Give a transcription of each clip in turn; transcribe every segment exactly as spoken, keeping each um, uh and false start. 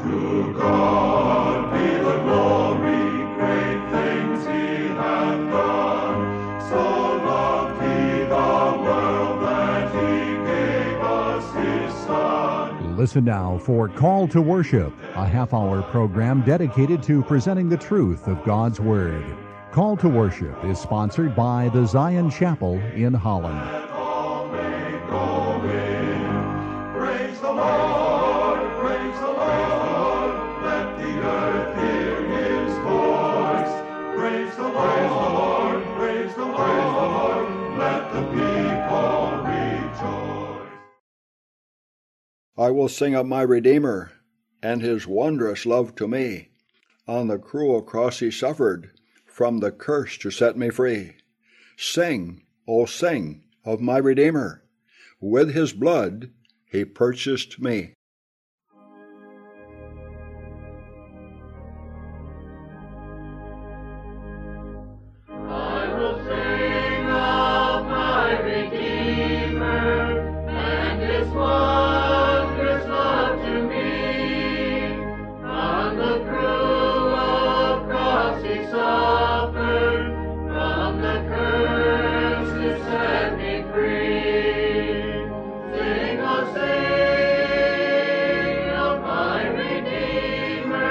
To God be the glory, great things he hath done. So loved he the world that he gave us his Son. Listen now for Call to Worship, a half-hour program dedicated to presenting the truth of God's Word. Call to Worship is sponsored by the Zion Chapel in Holland. Let all may go in. Praise the Lord, praise the Lord. Let the earth hear his voice. Praise the Lord, praise the Lord. Let the people rejoice. I will sing of my Redeemer and his wondrous love to me. On the cruel cross he suffered, from the curse to set me free. Sing, oh sing, of my Redeemer. With his blood he purchased me. I will sing of my Redeemer and his wondrous love to me. On the cruel cross he suffered, from the curse to set me free. Sing, oh sing of my Redeemer.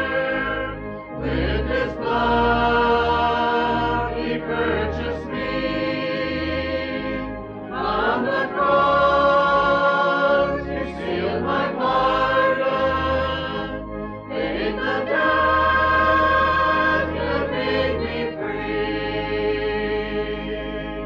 With his blood he purchased me. On the cross he sealed my pardon. In the death he made me free.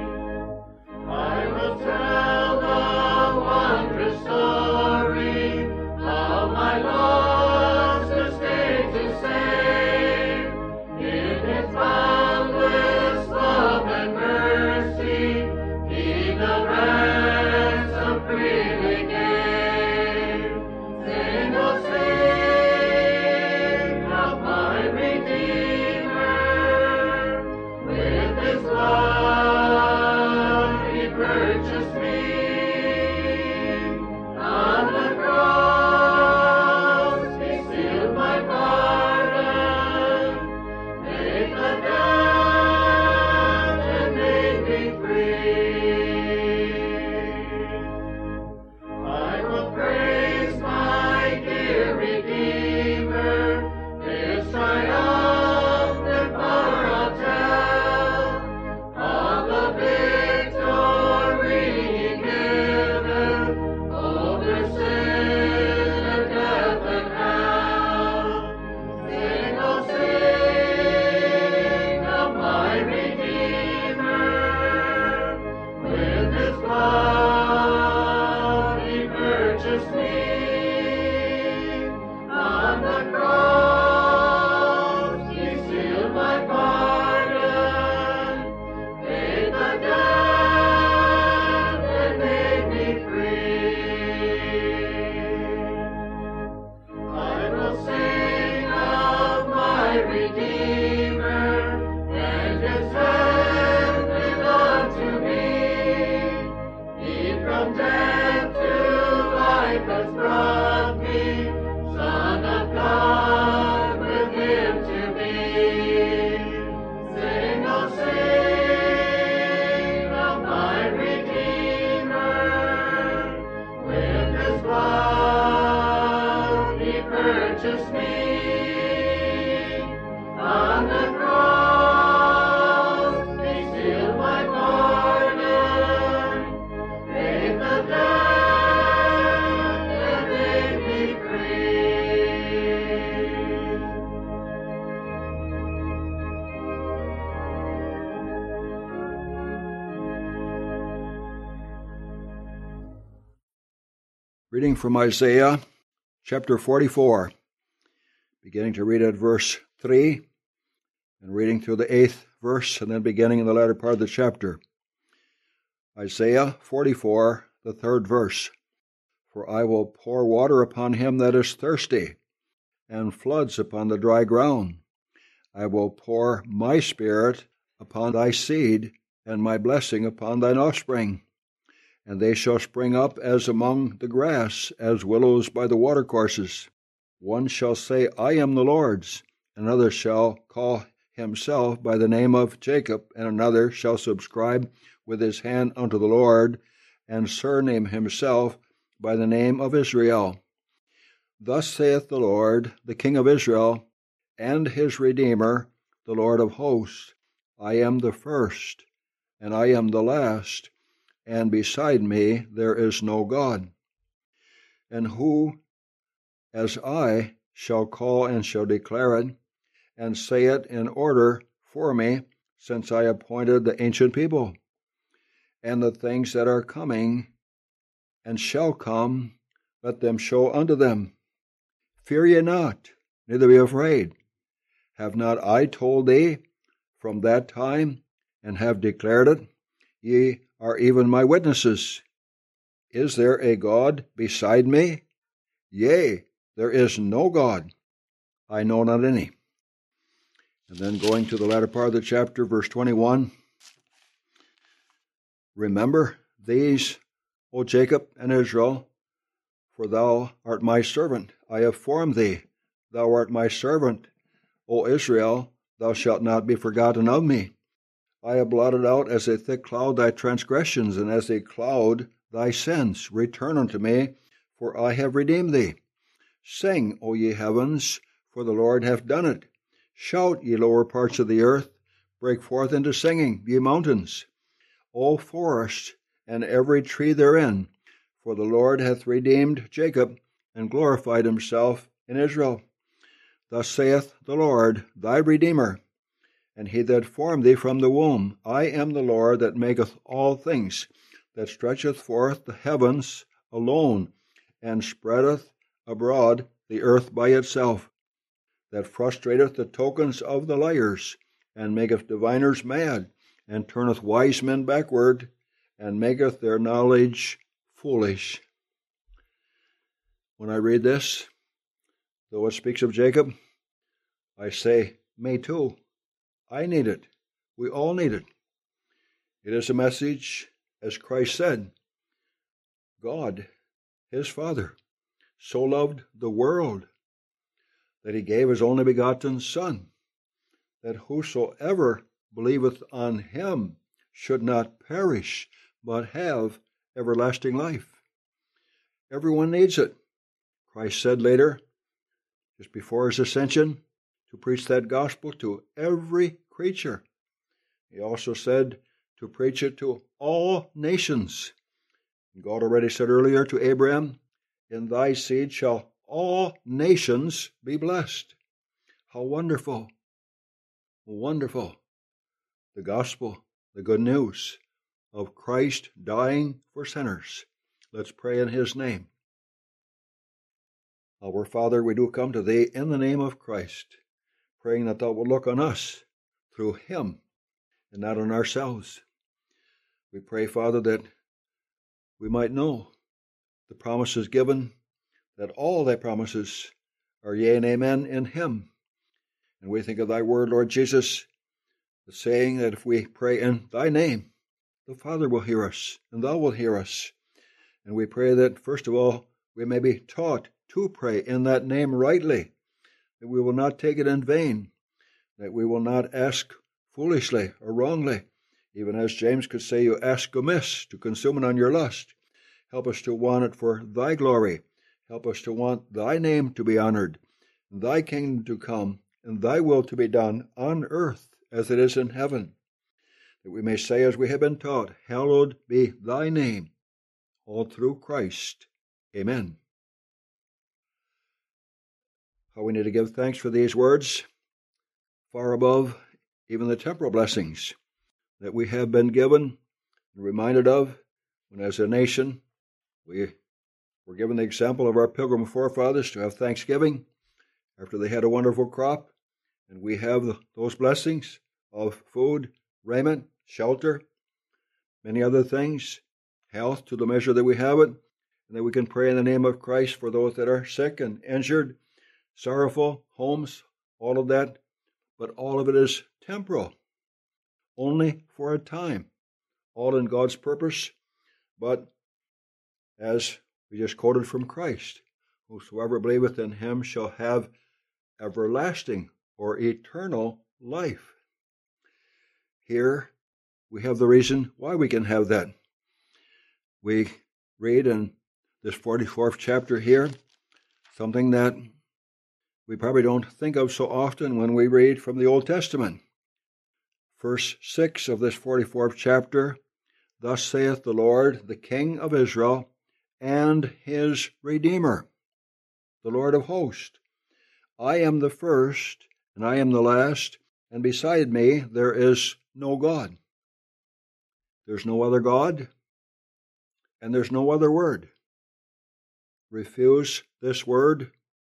I will tell the wondrous story of my lost estate to save. In his boundless love and mercy, he the ransom freely gave. Sing, oh sing of my Redeemer. With his blood he purchased me. On the cross he sealed my pardon. Paid the debt and made me free. I will praise my dear Redeemer. His triumphant power I'll tell. Of the victory he given over sin and death and hell. Sing, oh sing of my Redeemer. With his blood he purchased me. On the cross he sealed my pardon. Paid the debt and made me free. I will sing of my Redeemer and his handed unto me. He from death to life has brought me, Son of God with him to be. Sing, oh sing of my Redeemer. With his blood he purchased me. On the cross he sealed my pardon. Paid the debt and made me free. Reading from Isaiah chapter forty-four, beginning to read at verse three, and reading through the eighth verse, and then beginning in the latter part of the chapter. Isaiah forty-four, the third verse. For I will pour water upon him that is thirsty, and floods upon the dry ground. I will pour my spirit upon thy seed, and my blessing upon thine offspring. And they shall spring up as among the grass, as willows by the watercourses. One shall say, I am the Lord's, another shall call himself by the name of Jacob, and another shall subscribe with his hand unto the Lord, and surname himself by the name of Israel. Thus saith the Lord, the King of Israel, and his Redeemer, the Lord of hosts, I am the first, and I am the last, and beside me there is no God. And who, as I, shall call and shall declare it, and say it in order for me, since I appointed the ancient people, and the things that are coming and shall come, let them show unto them. Fear ye not, neither be afraid. Have not I told thee from that time, and have declared it? Ye are even my witnesses. Is there a God beside me? Yea, there is no God. I know not any. And then going to the latter part of the chapter, verse twenty-one. Remember these, O Jacob and Israel, for thou art my servant. I have formed thee. Thou art my servant. O Israel, thou shalt not be forgotten of me. I have blotted out as a thick cloud thy transgressions, and as a cloud thy sins. Return unto me, for I have redeemed thee. Sing, O ye heavens, for the Lord hath done it. Shout, ye lower parts of the earth. Break forth into singing, ye mountains. O forest, and every tree therein, for the Lord hath redeemed Jacob, and glorified himself in Israel. Thus saith the Lord, thy Redeemer, and he that formed thee from the womb. I am the Lord that maketh all things, that stretcheth forth the heavens alone, and spreadeth abroad the earth by itself, that frustrateth the tokens of the liars, and maketh diviners mad, and turneth wise men backward, and maketh their knowledge foolish. When I read this, though it speaks of Jacob, I say, me too. I need it. We all need it. It is a message, as Christ said, God, his Father, so loved the world that he gave his only begotten Son, that whosoever believeth on him should not perish, but have everlasting life. Everyone needs it. Christ said later, just before his ascension, to preach that gospel to every creature. He also said to preach it to all nations. God already said earlier to Abraham, in thy seed shall all nations be blessed. How wonderful, wonderful. The gospel, the good news of Christ dying for sinners. Let's pray in his name. Our Father, we do come to thee in the name of Christ, praying that thou wilt look on us through him and not on ourselves. We pray, Father, that we might know the promises given, that all thy promises are yea and amen in him. And we think of thy word, Lord Jesus, the saying that if we pray in thy name, the Father will hear us, and thou wilt hear us. And we pray that, first of all, we may be taught to pray in that name rightly, that we will not take it in vain, that we will not ask foolishly or wrongly, even as James could say, you ask amiss to consume it on your lust. Help us to want it for thy glory. Help us to want thy name to be honored, thy kingdom to come, and thy will to be done on earth as it is in heaven. That we may say, as we have been taught, hallowed be thy name, all through Christ. Amen. How we need to give thanks for these words, far above even the temporal blessings that we have been given and reminded of when, as a nation, we were given the example of our pilgrim forefathers to have thanksgiving after they had a wonderful crop, and we have the, those blessings of food, raiment, shelter, many other things, health to the measure that we have it, and that we can pray in the name of Christ for those that are sick and injured, sorrowful, homes, all of that, but all of it is temporal, only for a time, all in God's purpose, but as we just quoted from Christ, whosoever believeth in him shall have everlasting or eternal life. Here we have the reason why we can have that. We read in this forty-fourth chapter here something that we probably don't think of so often when we read from the Old Testament. Verse six of this forty-fourth chapter, "Thus saith the Lord, the King of Israel, and his Redeemer, the Lord of hosts. I am the first, and I am the last, and beside me there is no God." There's no other God, and there's no other word. Refuse this word,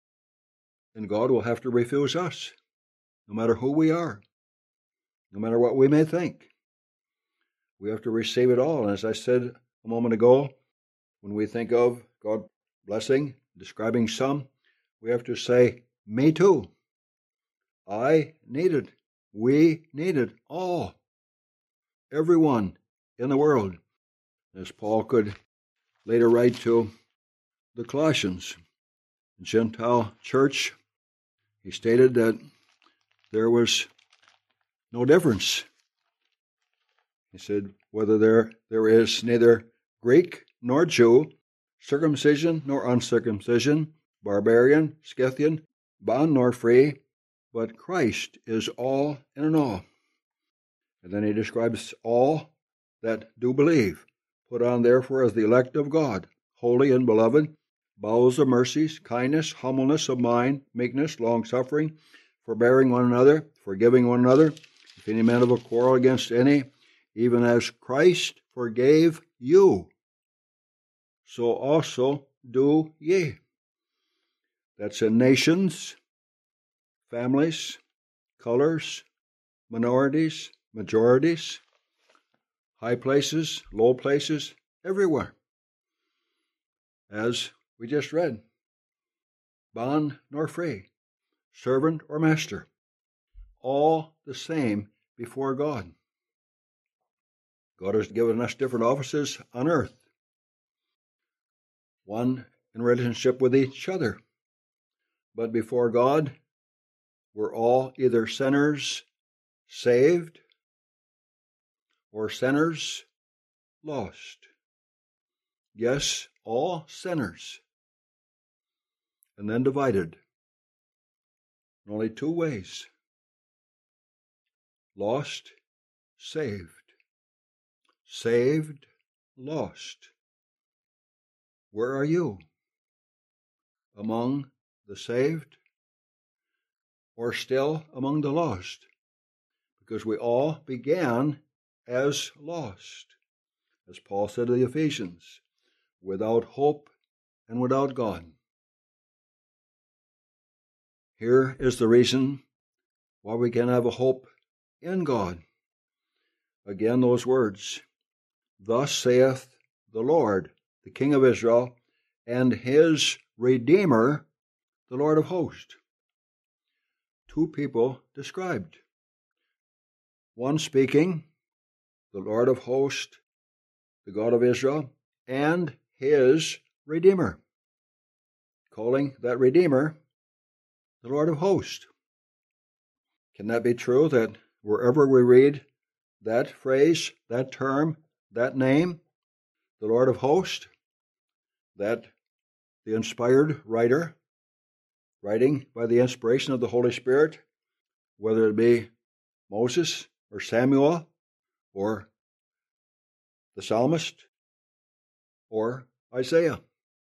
and God will have to refuse us, no matter who we are, no matter what we may think. We have to receive it all. And as I said a moment ago, when we think of God blessing, describing some, we have to say, me too. I need it. We need it all. Everyone in the world. As Paul could later write to the Colossians, the Gentile church, he stated that there was no difference. He said, whether there, there is neither Greek nor Jew, circumcision nor uncircumcision, barbarian, Scythian, bond nor free, but Christ is all and in all. And then he describes all that do believe. Put on therefore as the elect of God, holy and beloved, bowels of mercies, kindness, humbleness of mind, meekness, long-suffering, forbearing one another, forgiving one another. If any man have a quarrel against any, even as Christ forgave you, so also do ye. That's in nations, families, colors, minorities, majorities, high places, low places, everywhere. As we just read, bond nor free, servant or master, all the same before God. God has given us different offices on earth, one in relationship with each other. But before God, we're all either sinners saved or sinners lost. Yes, all sinners. And then divided in only two ways. Lost, saved. Saved, lost. Where are you? Among the saved or still among the lost? Because we all began as lost. As Paul said to the Ephesians, without hope and without God. Here is the reason why we can have a hope in God. Again, those words, thus saith the Lord, the King of Israel, and his Redeemer, the Lord of hosts. Two people described. One speaking, the Lord of hosts, the God of Israel, and his Redeemer, calling that Redeemer the Lord of hosts. Can that be true, that wherever we read that phrase, that term, that name, the Lord of hosts, that the inspired writer, writing by the inspiration of the Holy Spirit, whether it be Moses or Samuel or the psalmist or Isaiah,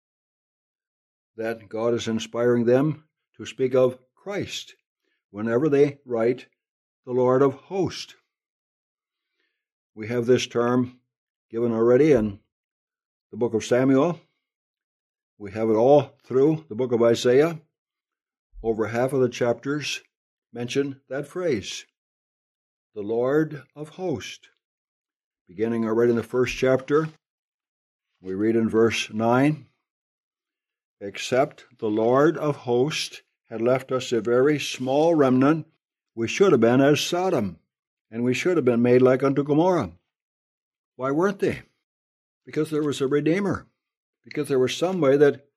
that God is inspiring them to speak of Christ whenever they write the Lord of hosts. We have this term given already in the book of Samuel. We have it all through the book of Isaiah. Over half of the chapters mention that phrase, the Lord of hosts. Beginning already in the first chapter, we read in verse nine, except the Lord of hosts had left us a very small remnant, we should have been as Sodom, and we should have been made like unto Gomorrah. Why weren't they? Because there was a Redeemer. Because there was somebody that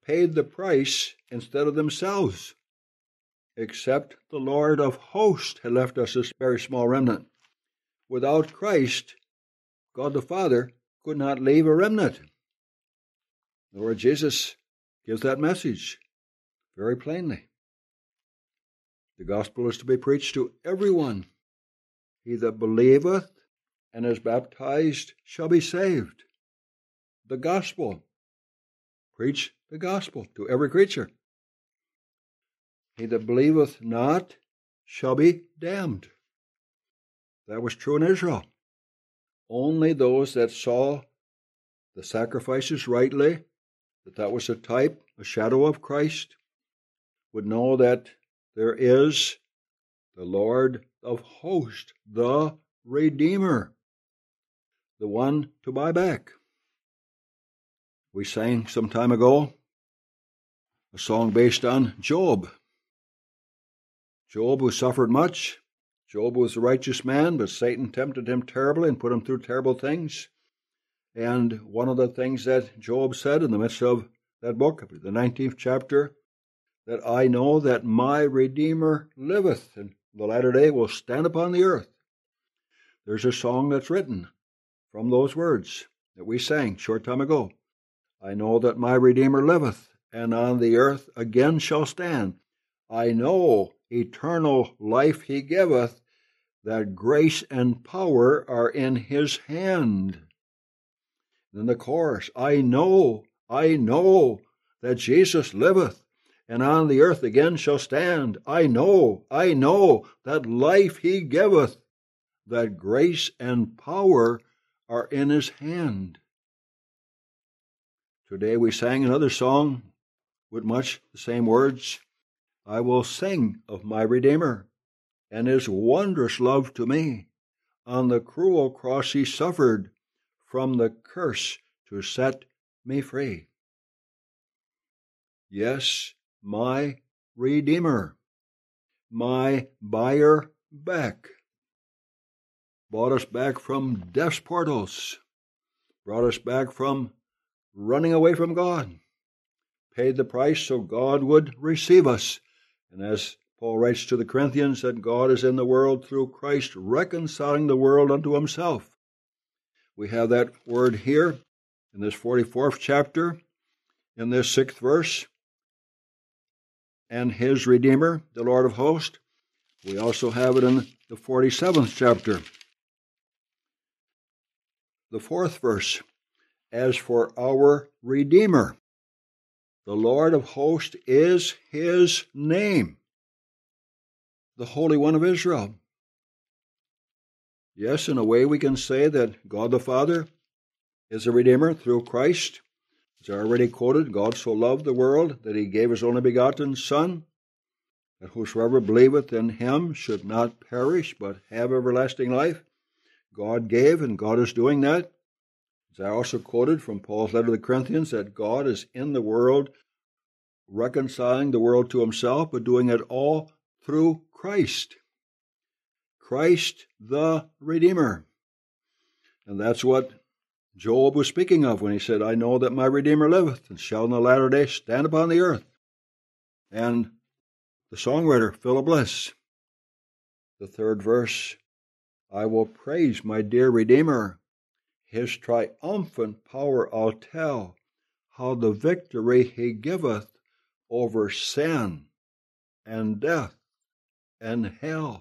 paid the price instead of themselves, except the Lord of hosts had left us this very small remnant. Without Christ, God the Father could not leave a remnant. The Lord Jesus gives that message very plainly. The gospel is to be preached to everyone. He that believeth and is baptized shall be saved. The gospel. Preach the gospel to every creature. He that believeth not shall be damned. That was true in Israel. Only those that saw the sacrifices rightly, that that was a type, a shadow of Christ, would know that there is the Lord of hosts, the Redeemer, the one to buy back. We sang some time ago a song based on Job. Job, who suffered much. Job was a righteous man, but Satan tempted him terribly and put him through terrible things. And one of the things that Job said in the midst of that book, the nineteenth chapter, that I know that my Redeemer liveth, and the latter day will stand upon the earth. There's a song that's written from those words that we sang a short time ago. I know that my Redeemer liveth, and on the earth again shall stand. I know eternal life he giveth, that grace and power are in his hand. Then the chorus, I know, I know that Jesus liveth, and on the earth again shall stand. I know, I know that life he giveth, that grace and power are in his hand. Today we sang another song with much the same words. I will sing of my Redeemer and his wondrous love to me. On the cruel cross he suffered from the curse to set me free. Yes, my Redeemer, my buyer back, bought us back from death's portals, brought us back from running away from God, paid the price so God would receive us. And as Paul writes to the Corinthians, that God is in the world through Christ, reconciling the world unto himself. We have that word here in this forty-fourth chapter, in this sixth verse, and his Redeemer, the Lord of hosts. We also have it in the forty-seventh chapter. The fourth verse, as for our Redeemer, the Lord of hosts is his name, the Holy One of Israel. Yes, in a way we can say that God the Father is a Redeemer through Christ. As I already quoted, God so loved the world that he gave his only begotten Son, that whosoever believeth in him should not perish, but have everlasting life. God gave, and God is doing that. As I also quoted from Paul's letter to the Corinthians, that God is in the world, reconciling the world to himself, but doing it all through Christ. Christ the Redeemer. And that's what Job was speaking of when he said, I know that my Redeemer liveth, and shall in the latter day stand upon the earth. And the songwriter, Philip Bliss, the third verse, I will praise my dear Redeemer. His triumphant power I'll tell, how the victory he giveth over sin and death and hell.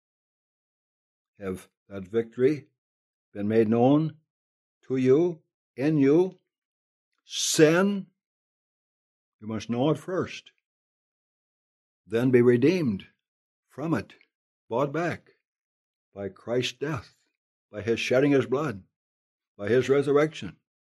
Have that victory been made known to you, in you? Sin, you must know it first. Then be redeemed from it, bought back by Christ's death, by his shedding his blood, by his resurrection.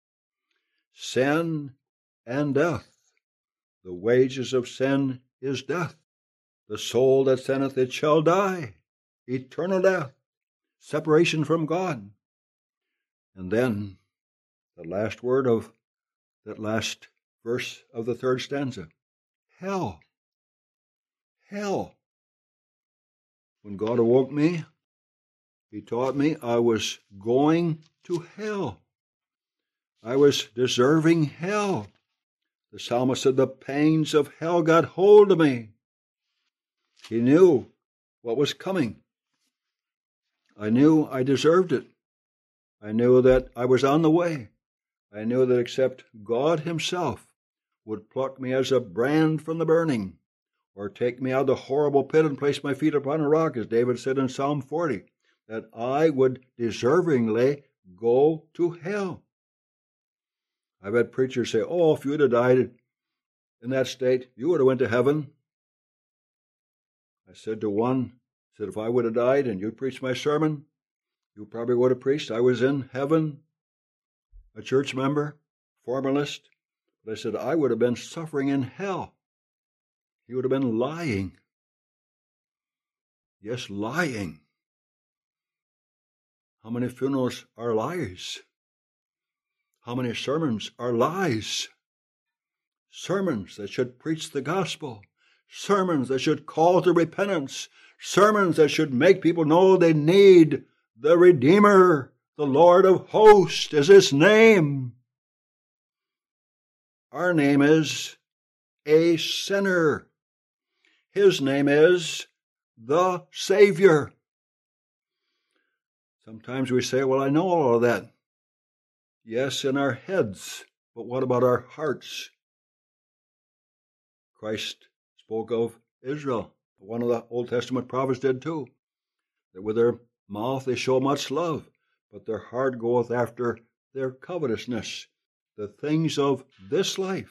Sin and death. The wages of sin is death. The soul that sinneth, it shall die. Eternal death. Separation from God. And then the last word of that last verse of the third stanza. Hell. Hell. When God awoke me, he taught me I was going to hell. I was deserving hell. The psalmist said, the pains of hell got hold of me. He knew what was coming. I knew I deserved it. I knew that I was on the way. I knew that except God himself would pluck me as a brand from the burning, or take me out of the horrible pit and place my feet upon a rock, as David said in Psalm forty, that I would deservingly go to hell. I've had preachers say, oh, if you would have died in that state, you would have went to heaven. I said to one, I said, if I would have died and you'd preached my sermon, you probably would have preached I was in heaven, a church member, formalist. But I said, I would have been suffering in hell. He would have been lying. Yes, lying. How many funerals are lies? How many sermons are lies? Sermons that should preach the gospel. Sermons that should call to repentance. Sermons that should make people know they need the Redeemer. The Lord of hosts is his name. Our name is a sinner. His name is the Savior. Sometimes we say, well, I know all of that. Yes, in our heads, but what about our hearts? Christ spoke of Israel. One of the Old Testament prophets did too. That with their mouth they show much love, but their heart goeth after their covetousness, the things of this life.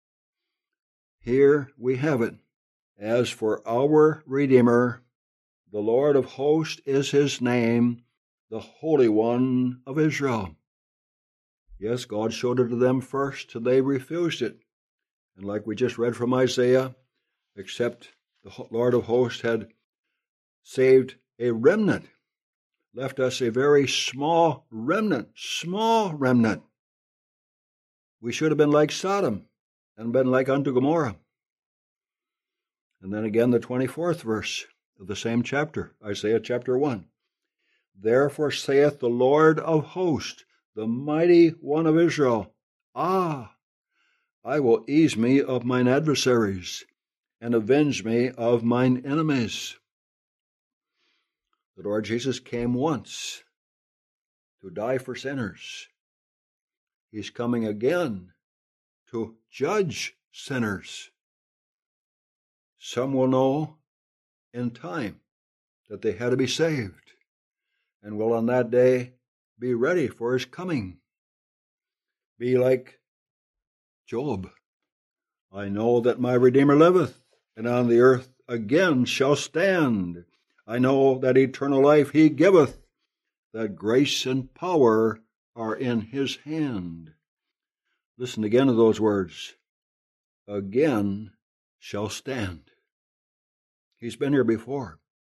Here we have it. As for our Redeemer, the Lord of hosts is his name, the Holy One of Israel. Yes, God showed it to them first, and they refused it. And like we just read from Isaiah, except the Lord of hosts had saved a remnant, left us a very small remnant, small remnant. We should have been like Sodom and been like unto Gomorrah. And then again the twenty-fourth verse of the same chapter, Isaiah chapter one. Therefore saith the Lord of hosts, the mighty one of Israel, Ah, I will ease me of mine adversaries, and avenge me of mine enemies. The Lord Jesus came once to die for sinners. He's coming again to judge sinners. Some will know in time that they had to be saved, and will on that day be ready for his coming. Be like Job. I know that my Redeemer liveth, and on the earth again shall stand. I know that eternal life he giveth, that grace and power are in his hand. Listen again to those words. Again shall stand. He's been here before.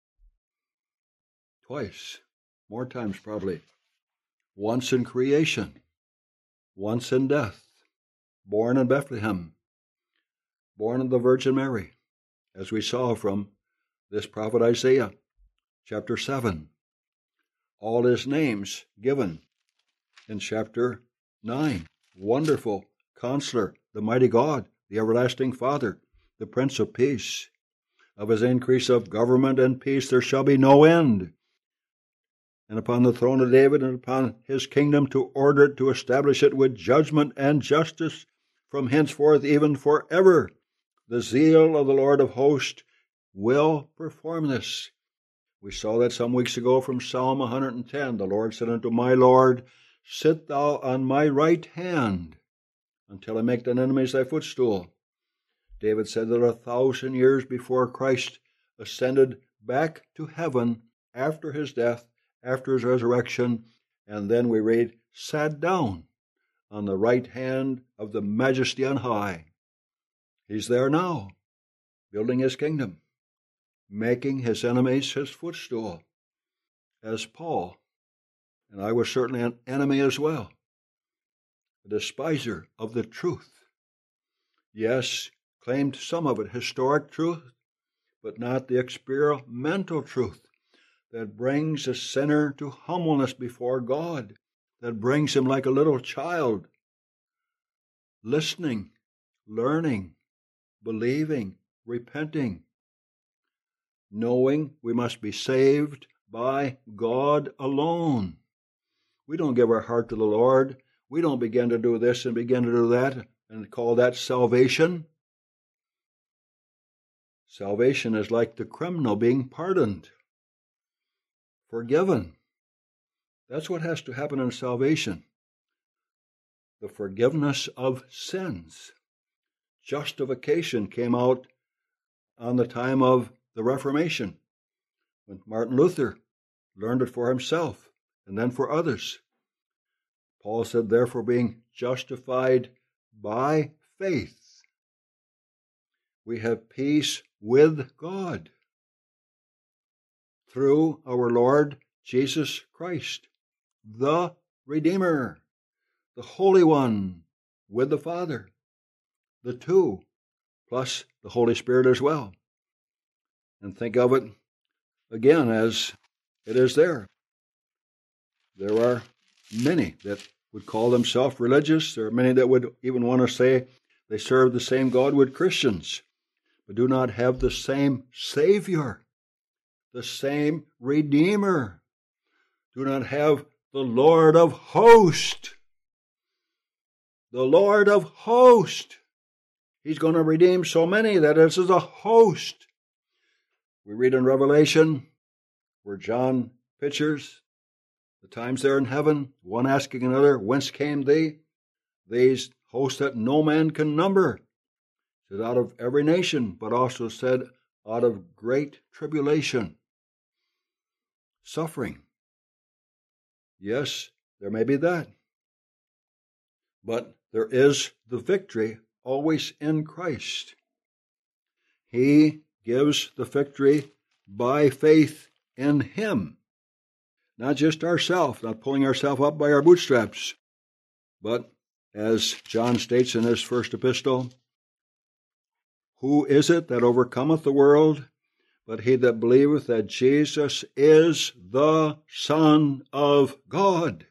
Twice. More times probably. Once in creation. Once in death. Born in Bethlehem. Born of the Virgin Mary. As we saw from this prophet Isaiah, chapter seven. All his names given in chapter nine. Wonderful Counselor, the mighty God, the everlasting Father, the Prince of Peace. Of his increase of government and peace there shall be no end. And upon the throne of David and upon his kingdom to order it, to establish it with judgment and justice from henceforth even forever. The zeal of the Lord of hosts will perform this. We saw that some weeks ago from Psalm one hundred ten. The Lord said unto my Lord, Sit thou on my right hand until I make thine enemies thy footstool. David said that a thousand years before Christ ascended back to heaven after his death, after his resurrection, and then we read, sat down on the right hand of the Majesty on high. He's there now, building his kingdom, making his enemies his footstool. As Paul, and I was certainly an enemy as well, a despiser of the truth. Yes, claimed some of it historic truth, but not the experimental truth that brings a sinner to humbleness before God, that brings him like a little child, listening, learning, believing, repenting, knowing we must be saved by God alone. We don't give our heart to the Lord. We don't begin to do this and begin to do that and call that salvation. Salvation is like the criminal being pardoned, forgiven. That's what has to happen in salvation. The forgiveness of sins. Justification came out on the time of the Reformation, when Martin Luther learned it for himself and then for others. Paul said, therefore, being justified by faith, we have peace with God through our Lord Jesus Christ, the Redeemer, the Holy One, with the Father, the two, plus the Holy Spirit as well. And think of it again as it is there. There are many that would call themselves religious. There are many that would even want to say they serve the same God with Christians, but do not have the same Savior, the same Redeemer, do not have the Lord of hosts. The Lord of hosts. He's going to redeem so many that this is a host. We read in Revelation where John pictures the times there in heaven, one asking another, whence came they? These hosts that no man can number. Said out of every nation, but also said out of great tribulation, suffering. Yes, there may be that. But there is the victory always in Christ. He gives the victory by faith in Him. Not just ourselves, not pulling ourselves up by our bootstraps, but as John states in his first epistle, who is it that overcometh the world, but he that believeth that Jesus is the Son of God?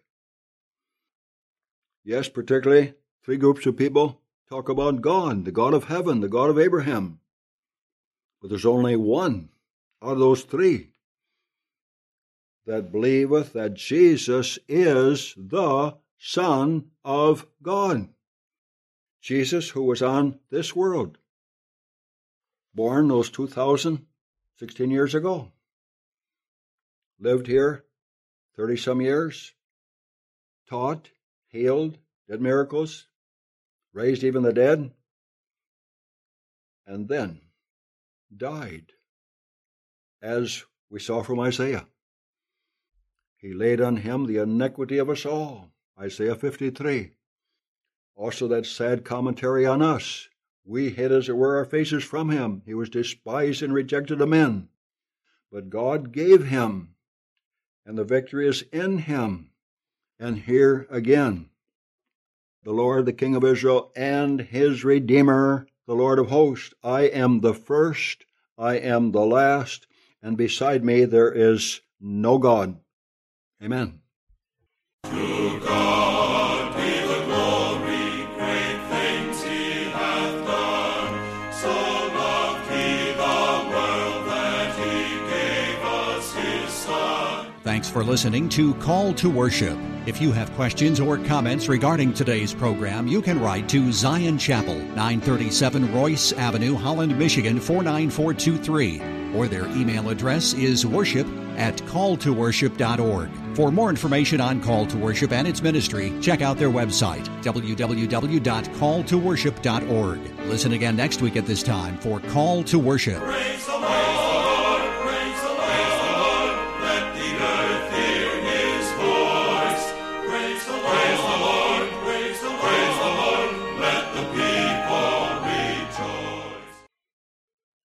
Yes, particularly three groups of people talk about God, the God of heaven, the God of Abraham. But there's only one out of those three that believeth that Jesus is the Son of God. Jesus, who was on this world, born those two thousand sixteen years ago, lived here thirty-some years, taught, healed, did miracles, raised even the dead, and then died, as we saw from Isaiah. He laid on him the iniquity of us all, Isaiah fifty-three. Also that sad commentary on us. We hid, as it were, our faces from him. He was despised and rejected of men. But God gave him, and the victory is in him. And here again, the Lord, the King of Israel, and his Redeemer, the Lord of hosts. I am the first, I am the last, and beside me there is no God. Amen. To God be the glory, great things he hath done. So loved he the world that he gave us his Son. Thanks for listening to Call to Worship. If you have questions or comments regarding today's program, you can write to Zion Chapel, nine thirty-seven Royce Avenue, Holland, Michigan, four nine four two three. Or their email address is worship at call to worship dot org. For more information on Call to Worship and its ministry, check out their website, w w w dot call to worship dot org. Listen again next week at this time for Call to Worship. Praise